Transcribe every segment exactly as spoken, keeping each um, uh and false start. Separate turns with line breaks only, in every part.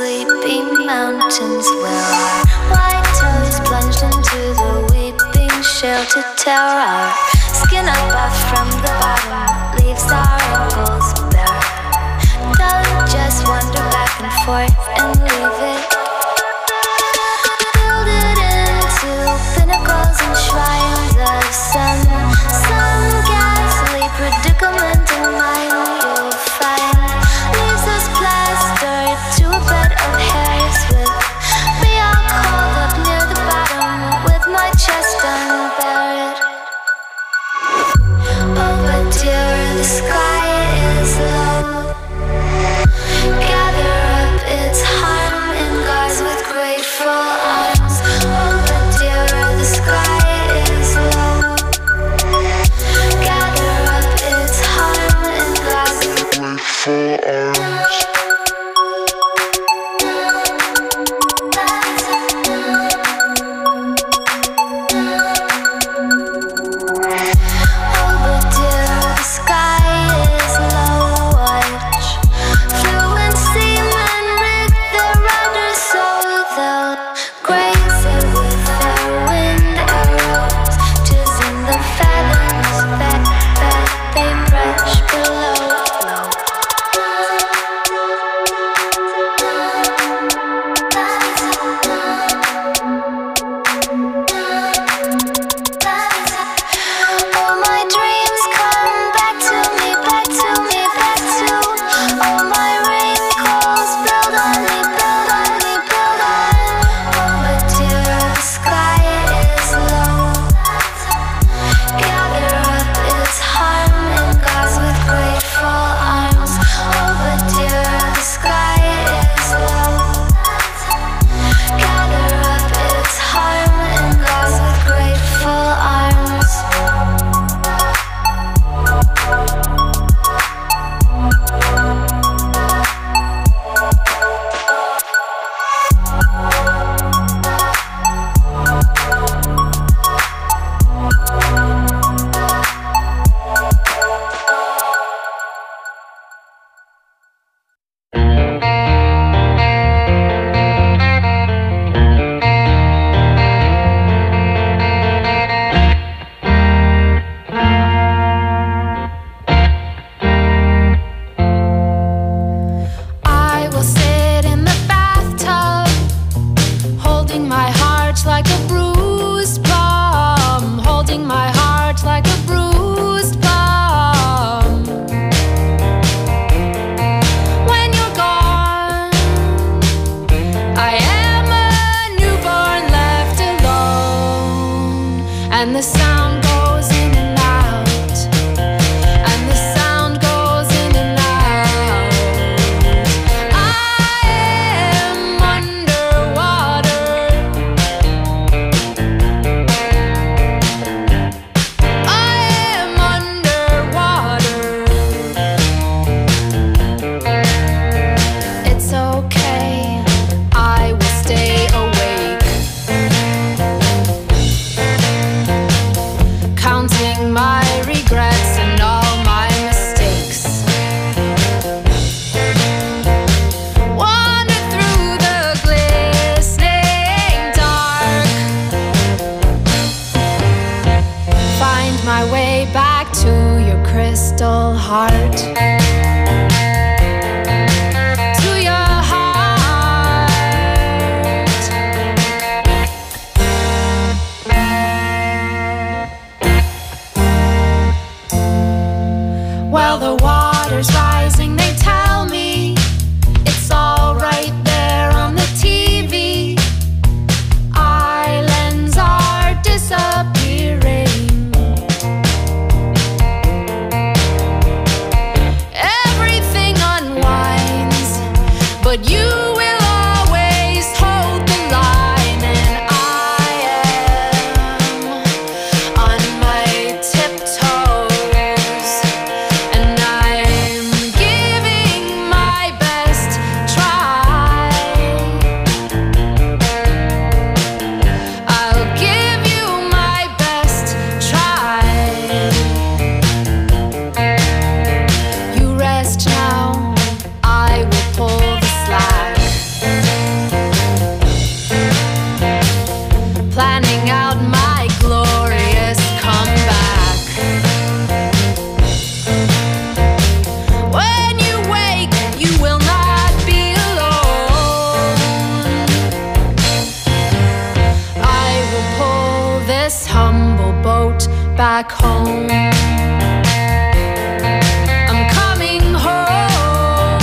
sleepy mountains where our white toes plunged into the weeping shale to tear our skin up from the bottom, leaves our ankles bare. Don't just wander back and forth and leave it. Build it into pinnacles and shrines of some, some ghastly predicament in mind you'll find. Leaves us plastered to a bed of hairs with me all curled up near the bottom with my chest unburied. Oh, but dear, the sky is low. Gather up its harm in gauze with grateful arms. Oh, but dear, the sky is low. Gather up its harm in gauze with grateful arms.
Now I will pull the slack.
back home. I'm coming home.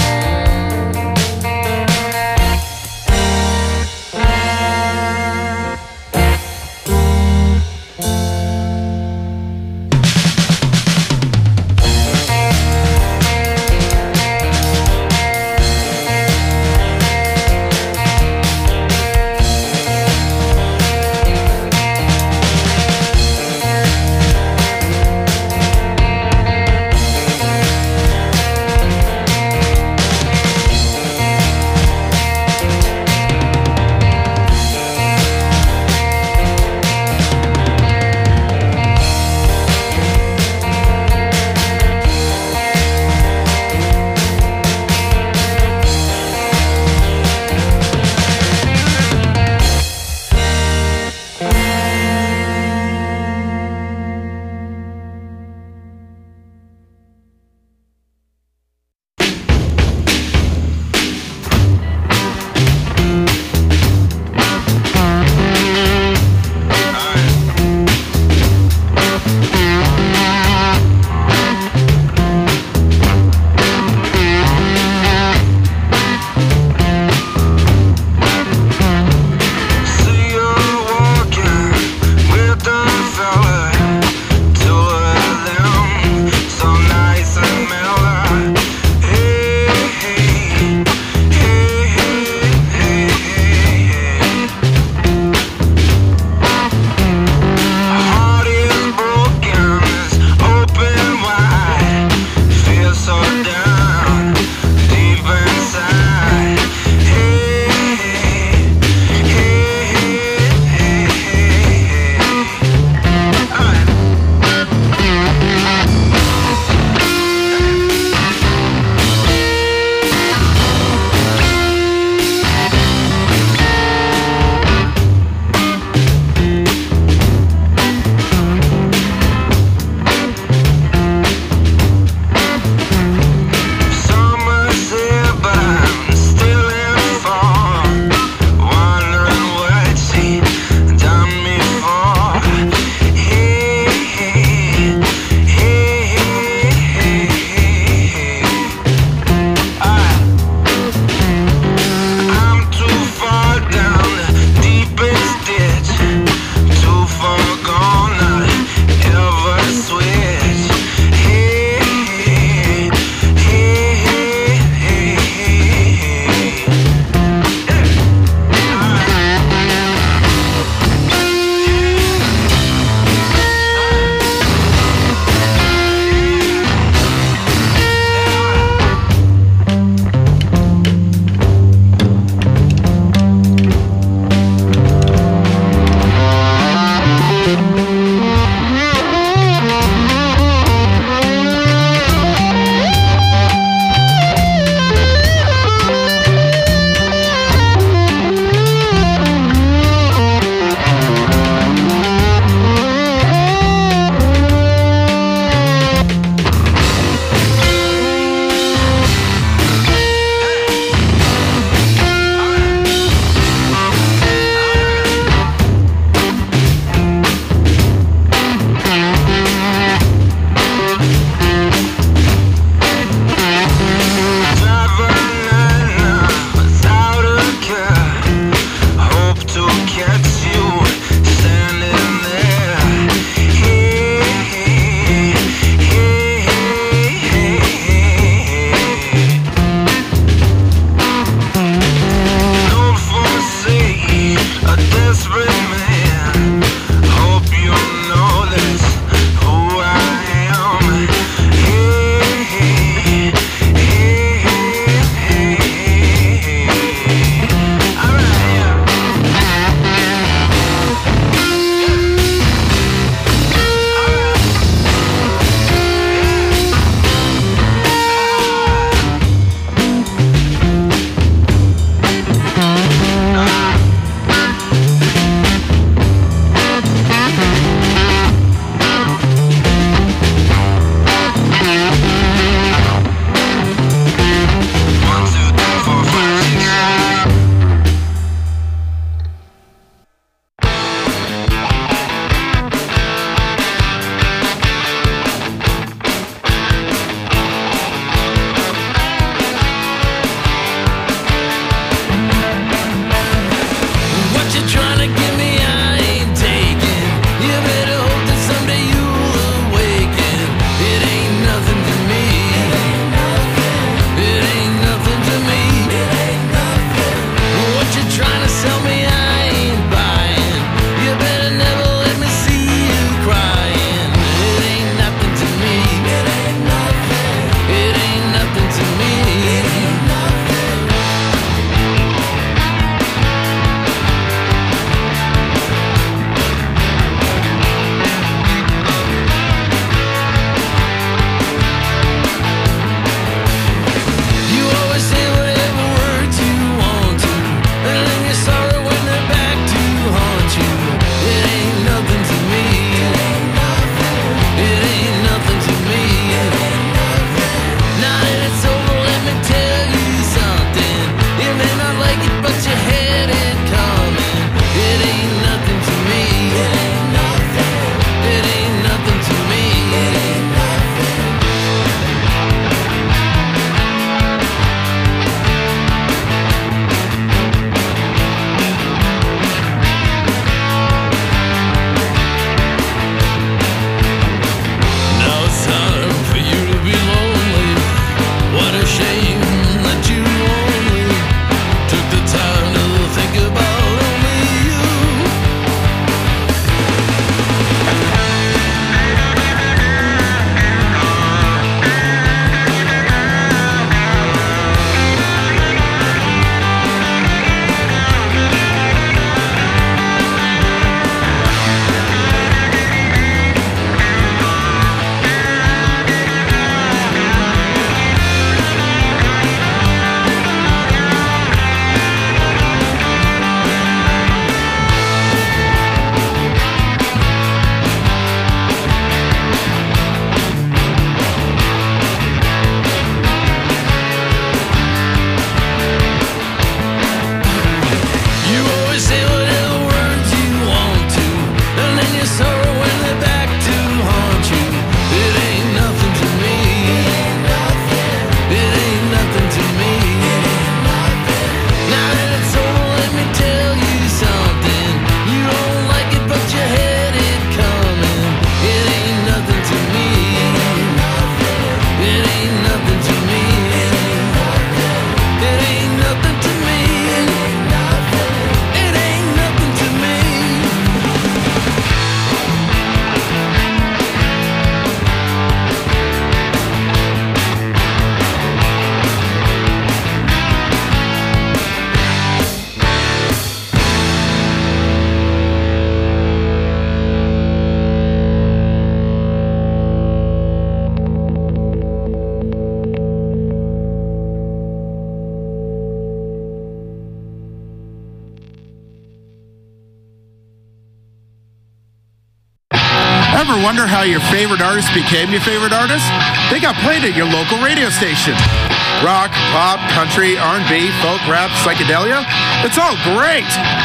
Ever wonder how your favorite artist became your favorite artist? They got played at your local radio station. Rock, pop, country, R and B, folk, rap, psychedelia. It's all great.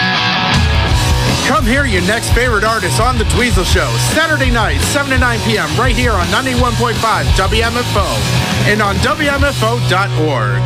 Come hear your next favorite artist on The Dweezil Show, Saturday night, seven to nine p.m. right here on ninety-one point five W M F O and on W M F O dot org.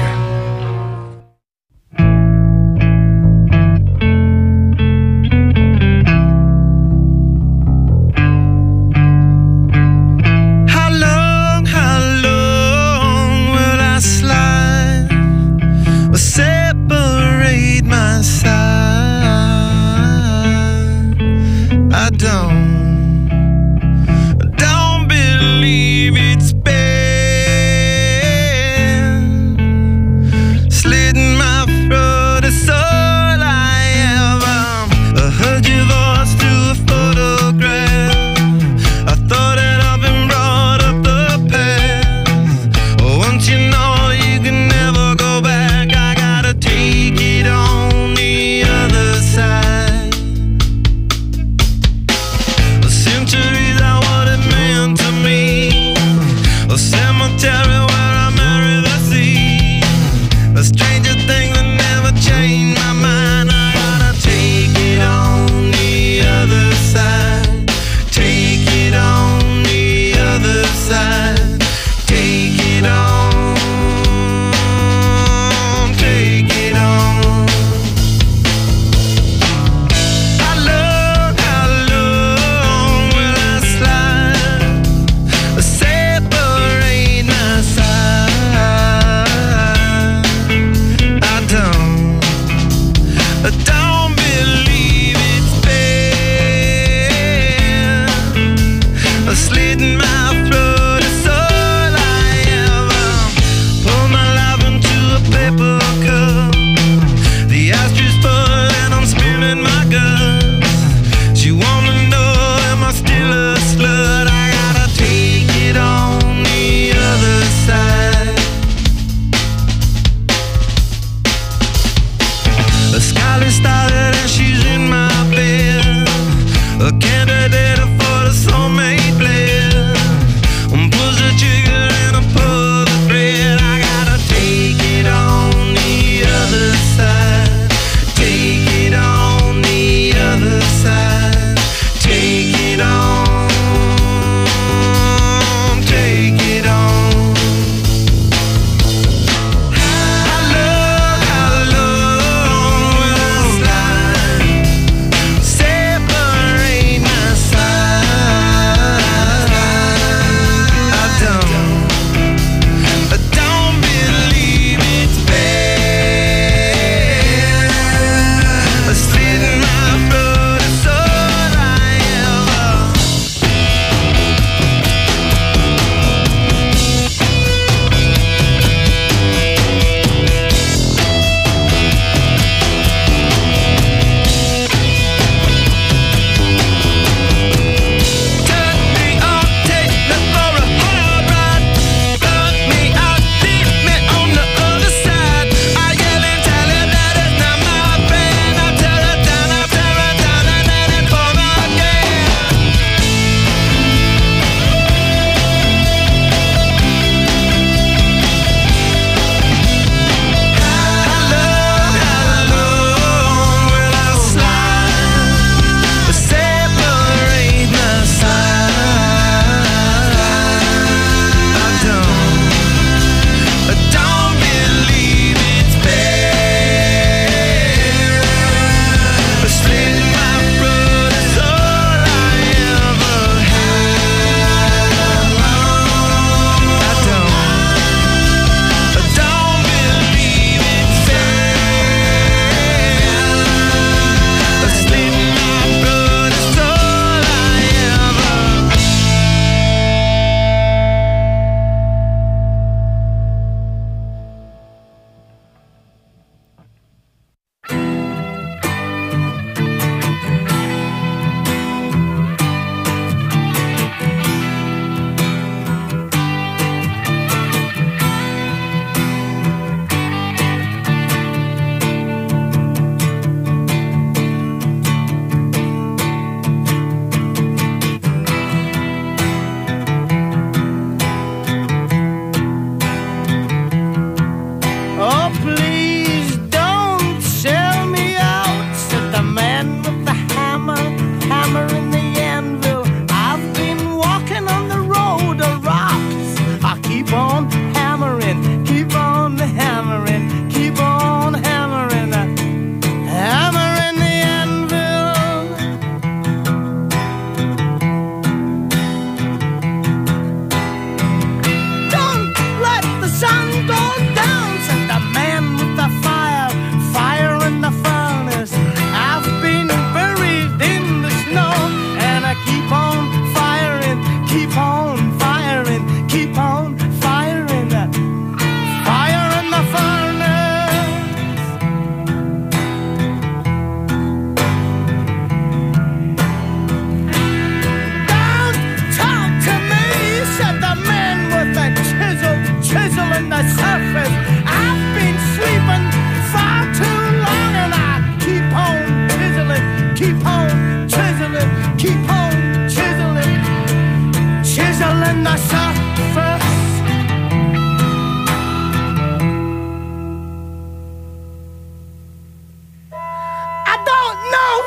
How long, how long will I slide?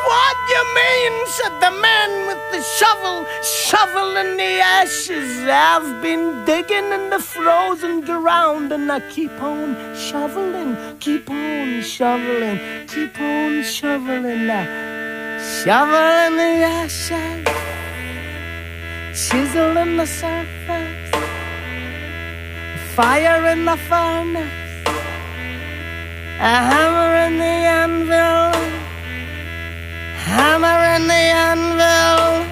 What do you mean, said the man with the shovel, shoveling the ashes. I've been digging in the frozen ground, and I keep on shoveling, keep on shoveling, keep on shoveling now. Shoveling the ashes, chiseling the surface, fire in the furnace, a hammer in the anvil, hammer in the anvil.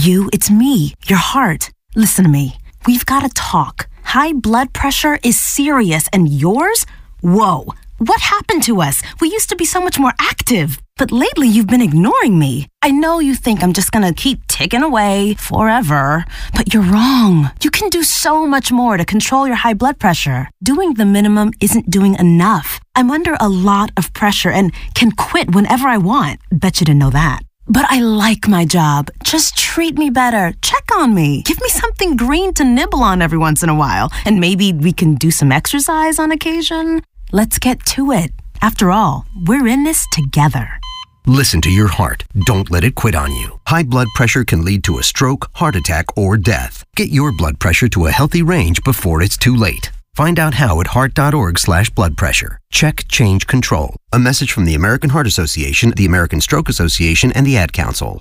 you, it's me, your heart. Listen to me. We've got to talk. High blood pressure is serious, and yours? Whoa. What happened to us? We used to be so much more active. But lately, you've been ignoring me. I know you think I'm just gonna keep ticking away forever, but you're wrong. You can do so much more to control your high blood pressure. Doing the minimum isn't doing enough. I'm under a lot of pressure and can quit whenever I want. Bet you didn't know that. But I like my job. Just treat me better. Check on me. Give me something green to nibble on every once in a while. And maybe we can do some exercise on occasion. Let's get to it. After all, we're in this together.
Listen to your heart. Don't let it quit on you. High blood pressure can lead to a stroke, heart attack, or death. Get your blood pressure to a healthy range before it's too late. Find out how at heart.org slash blood pressure. Check, change, control. A message from the American Heart Association, the American Stroke Association, and the Ad Council.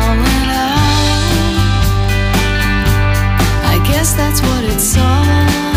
That's what it's all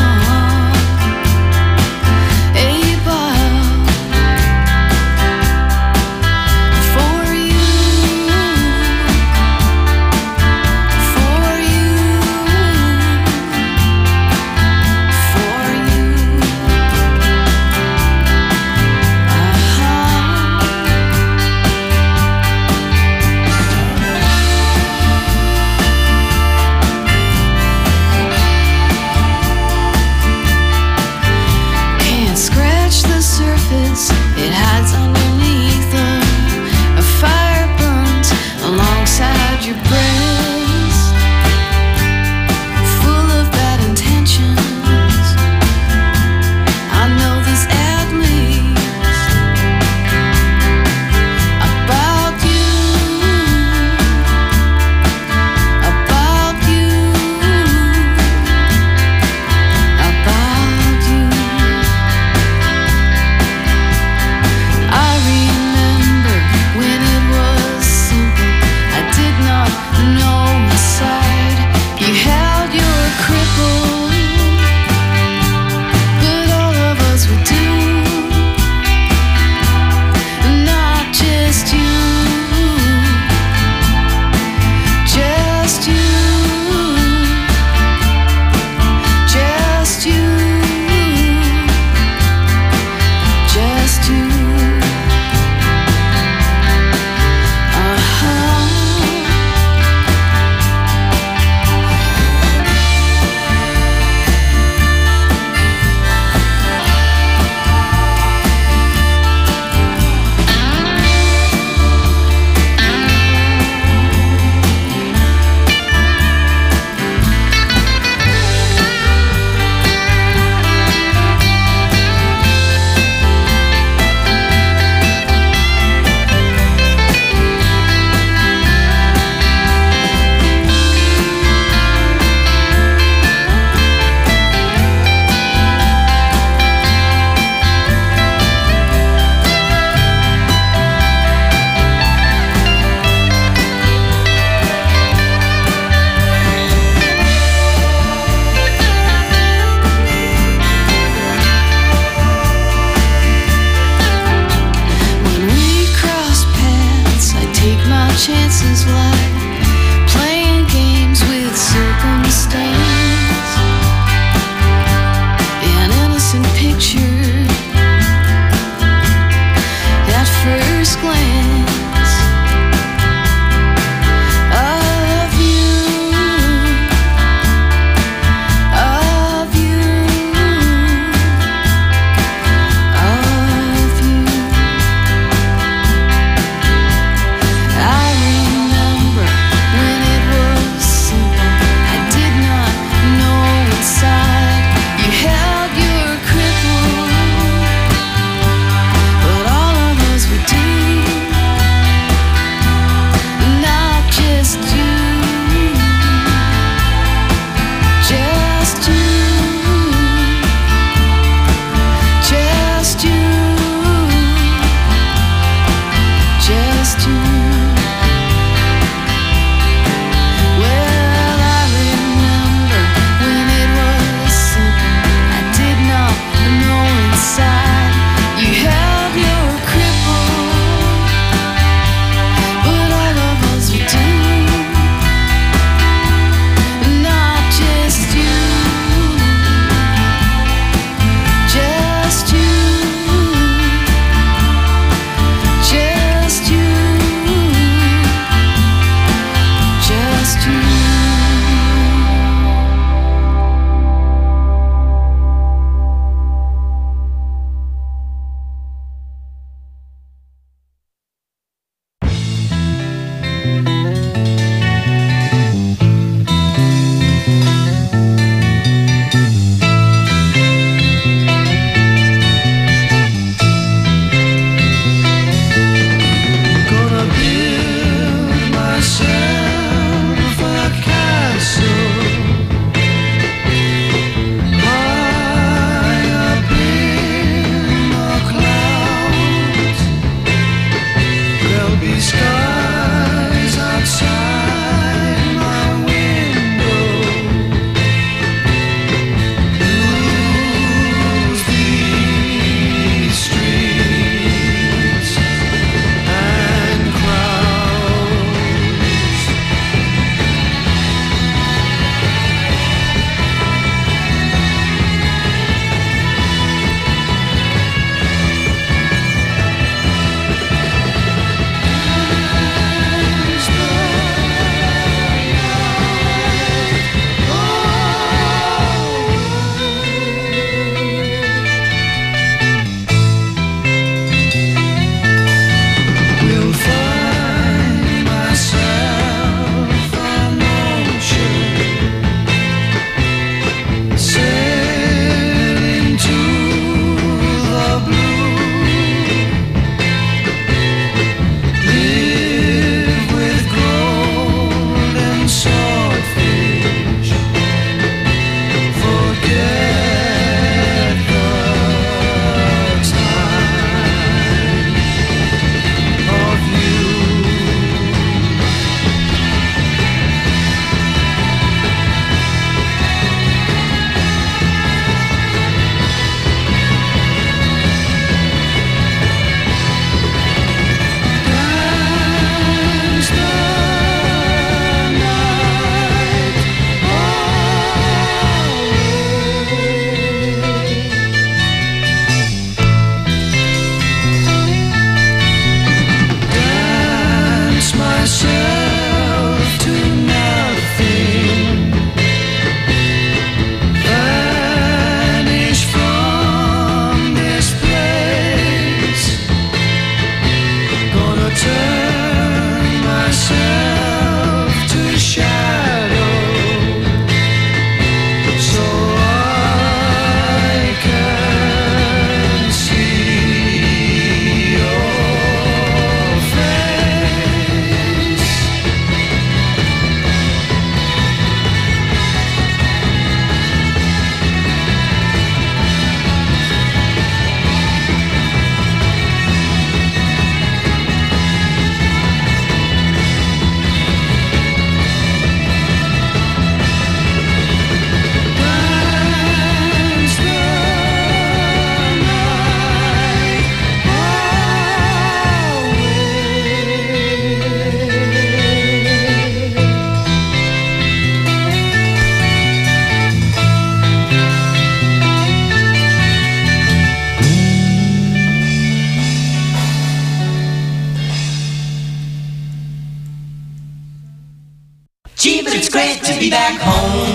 It's great to be back home.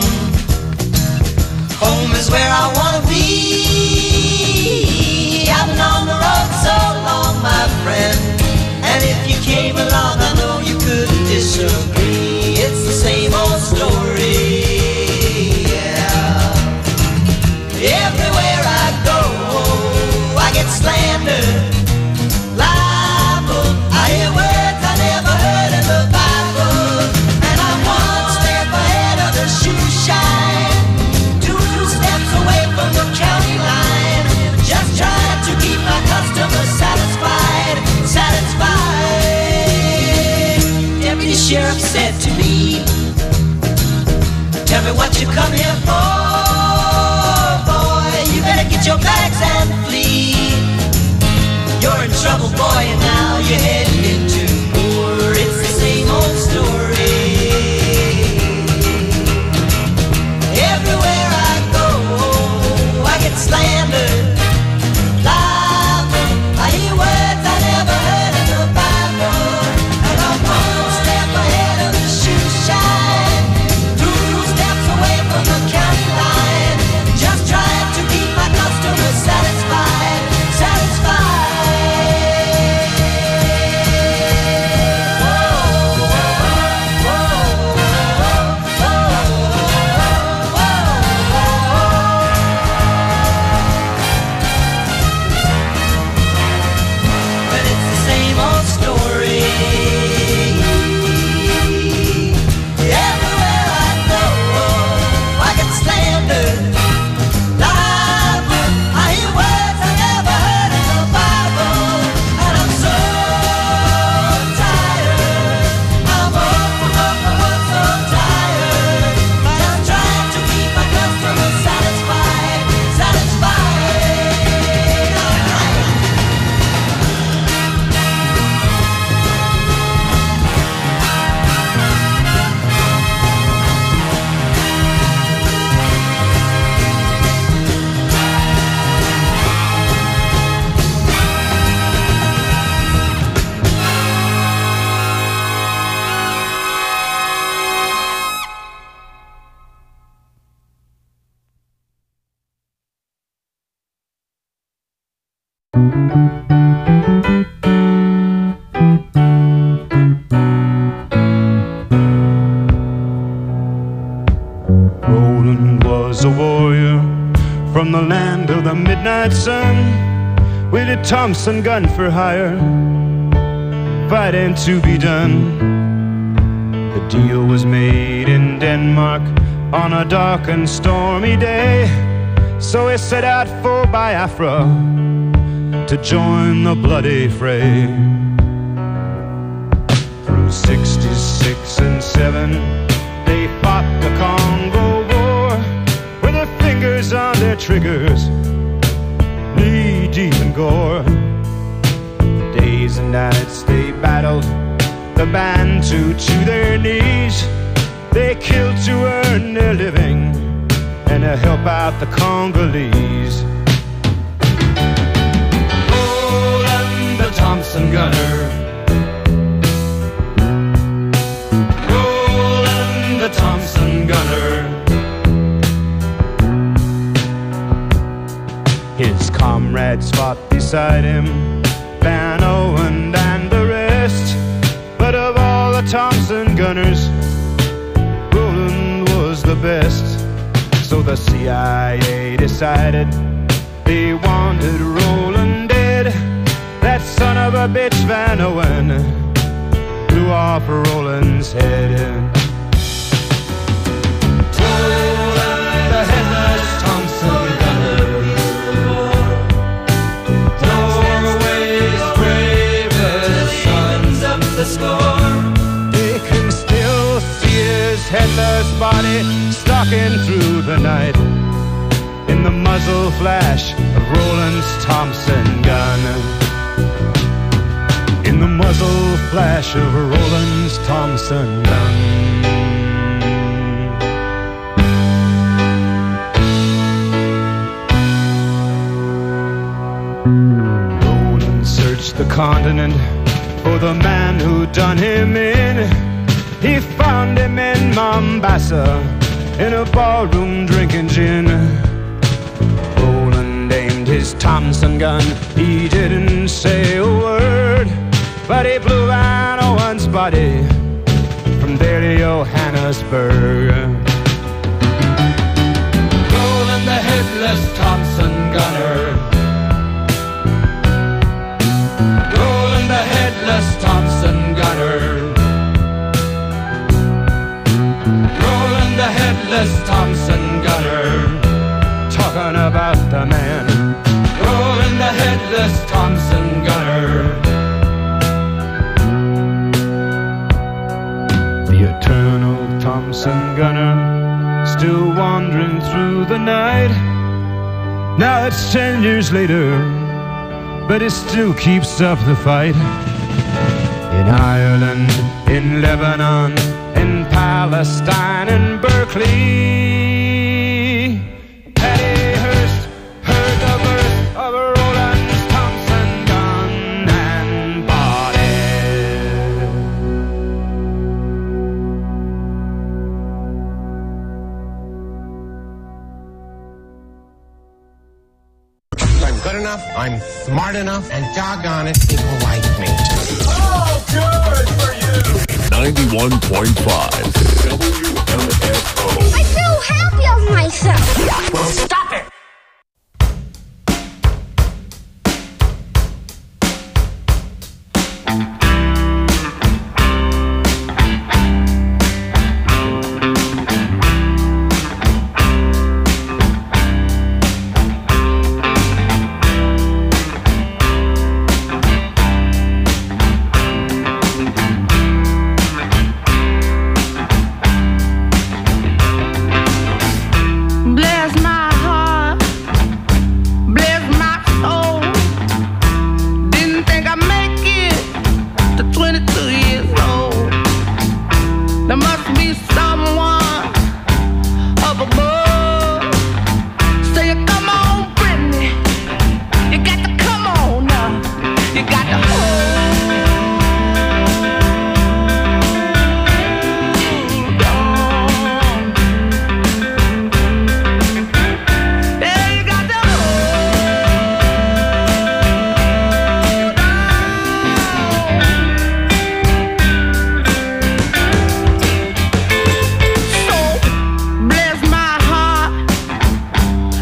Home is where I wanna be. I've been on the road so long, my friend, and if you came along, I know you couldn't disagree. It's the same old story, yeah. Everywhere I go, I get slandered, libeled. I hear words I never heard in the Bible, and I'm one step ahead of the shoe shine, two steps away from the county line, just trying to keep my customers satisfied, satisfied. Deputy Sheriff said to me, tell me what you come here for, boy. You better get your bags and flee. You're in trouble, boy, and now you're heading into war. It's the same old story. Everywhere I go, I get slandered, libeled. I hear words I never heard in the Bible, and I'm one step ahead of the shoe shine, two steps away from the county line, just trying to keep my customers satisfied, satisfied. But it's the same old story. Everywhere I go, I get slandered, libeled. I hear words I never heard in the Bible, and I'm so tired. I'm up, I'm up, I'm up, so tired. Just trying to keep my customers satisfied, satisfied.
Roland was a warrior from the land of the midnight sun, with a Thompson gun for hire, fighting to be done. The deal was made in Denmark on a dark and stormy day, so he set out for Biafra to join the bloody fray. Through sixty-six and seven, they fought the Congo War, with their fingers on their triggers, knee deep in gore. Days and nights they battled, the Bantu to their knees. They killed to earn their living and to help out the Congolese. Roland the Thompson gunner, Roland the Thompson gunner. His comrades fought beside him, Van Owen and the rest. But of all the Thompson gunners, Roland was the best. So the C I A decided they wanted Roland dead. That son of a bitch Van Owen blew off Roland's head. Roland the headless Thompson gunner, Norway's bravest sons of the score. They can still see his headless body stalking through the night in the muzzle flash of Roland's Thompson gun. In the muzzle flash of Roland's Thompson gun. Roland searched the continent for the man who done him in. He found him in Mombasa, in a ballroom drinking gin. Roland aimed his Thompson gun, he didn't say a word, but he blew Van Owen's body from there to Johannesburg. Roland the headless Thompson gunner, Roland the headless Thompson gunner, Roland the headless Thompson gunner, talking about the man, Roland the headless Thompson gunner. The eternal Thompson gunner, still wandering through the night. Now it's ten years later, but it still keeps up the fight. In Ireland, in Lebanon, in Palestine, in Berkeley, Patty Hearst heard the birth of Roland's Thompson gun and body.
I'm good enough, I'm smart enough, and doggone it, people like me.
Oh, good for you!
ninety-one point five W M F O.
I feel happy of myself.
Well, stop it!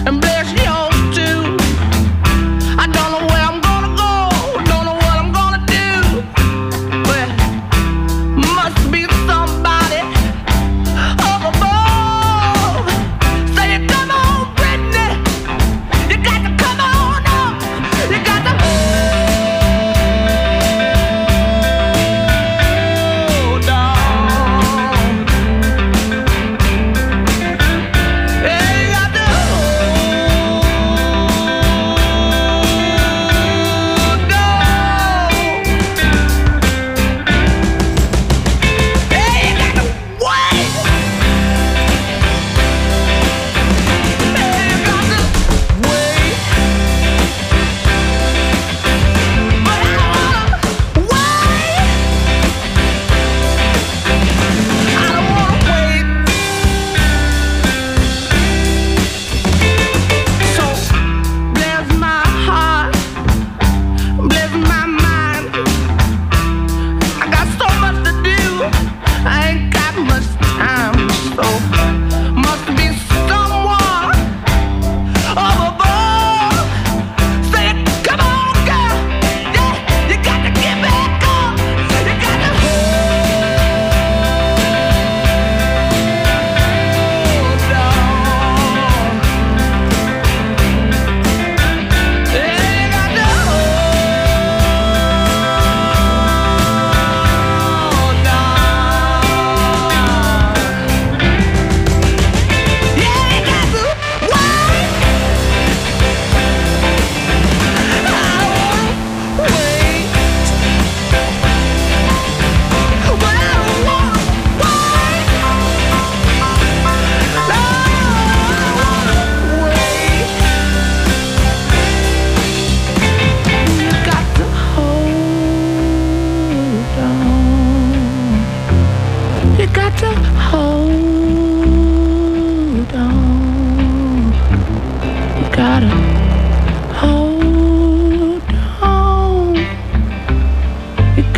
Don't know what I'm gonna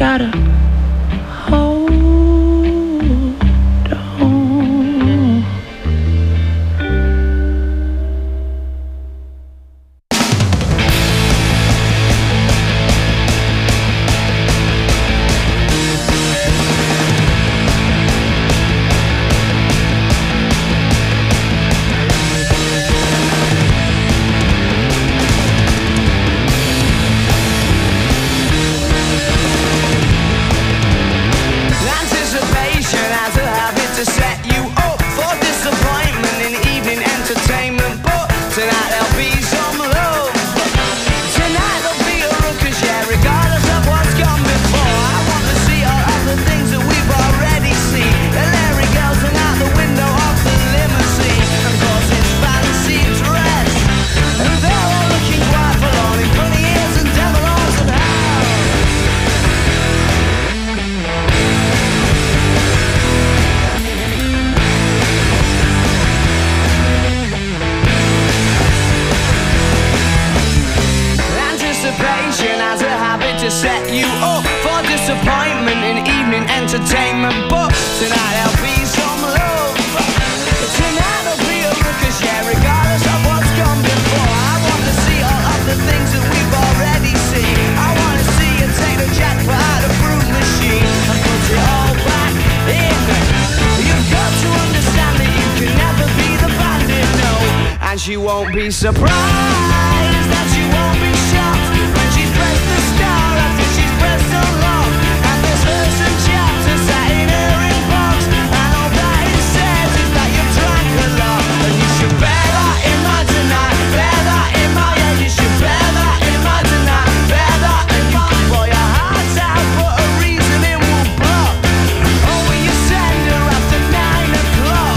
gotta hold on.
To set you up for disappointment in evening entertainment, but tonight there'll be some love. Tonight there'll be a ruckus, yeah, regardless of what's gone before. I want to see all of the things that we've already seen. I want to see you take the jackpot out of the fruit machine and put it all back in. You've got to understand that you can never be the bandit, no. And she won't be surprised that she won't be shocked when she's pressed the star. So long, and there's verse and chapter sat in her inbox, and all that it says is that you've drank a lot, and you should bear that in mind tonight, bear that in mind, yeah, you should bear that in mind tonight, bear that in mind, for your heart's out, but a reason it will block, oh, will you send her after nine o'clock?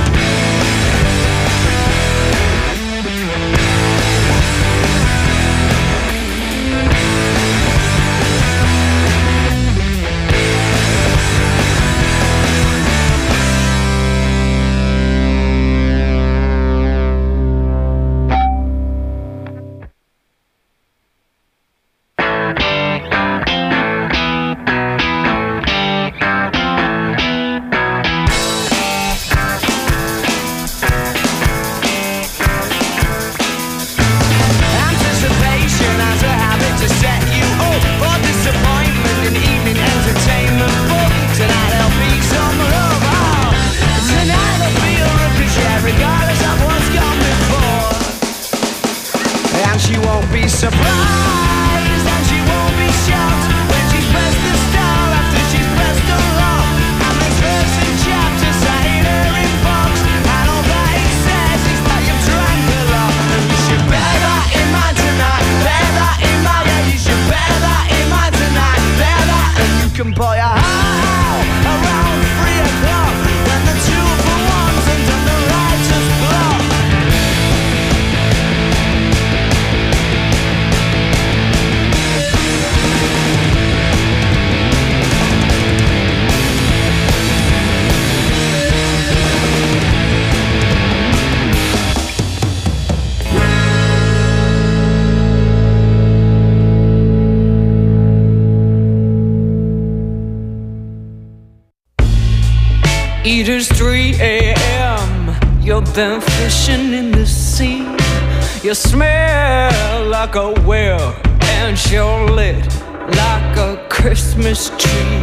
It's three a.m. You've been fishing in the sea. You smell like a whale, and you're lit like a Christmas tree.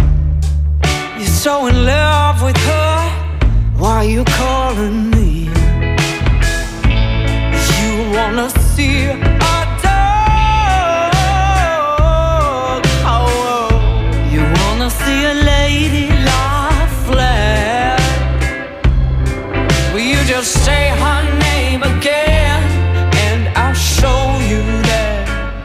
You're so in love with her, why are you calling me? You wanna see a dog, oh, you wanna see a lady lie flat. Will you just say her name again, and I'll show you that.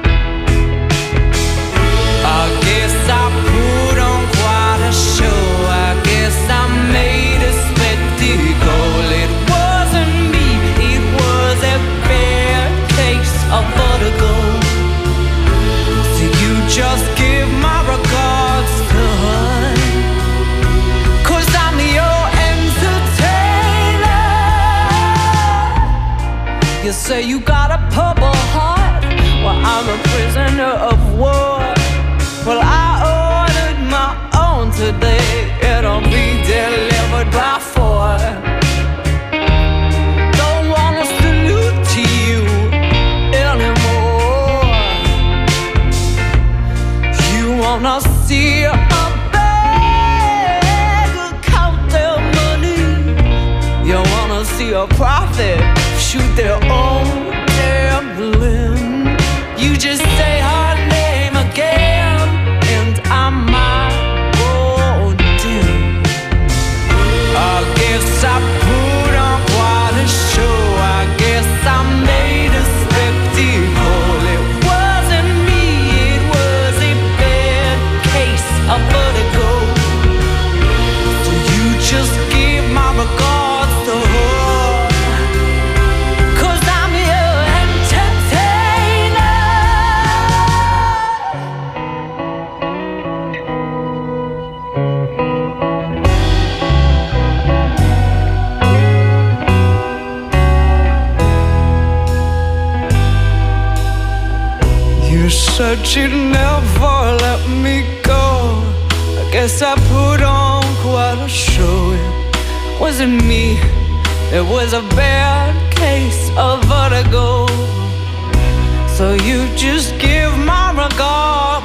I guess I put on quite a show. I guess I made a spectacle. It wasn't me, it was a bad case of vertigo. So you just give my regards to her, 'cause I'm your entertainer. You say you got a purple heart, well I'm a prisoner of war. Well I owe wanna see a beggar count their money. You wanna see a prophet shoot their own damn limb. You just say her name again, and I might go dim. I guess I put on quite a show. I guess I made a spectacle. It wasn't me, it was a bad case of vertigo. So you just give my regards to her, 'cause I'm your entertainer. You said you'd never let me go. I guess I put on quite a show. It wasn't me, it was a bad case of vertigo. So you just give my regard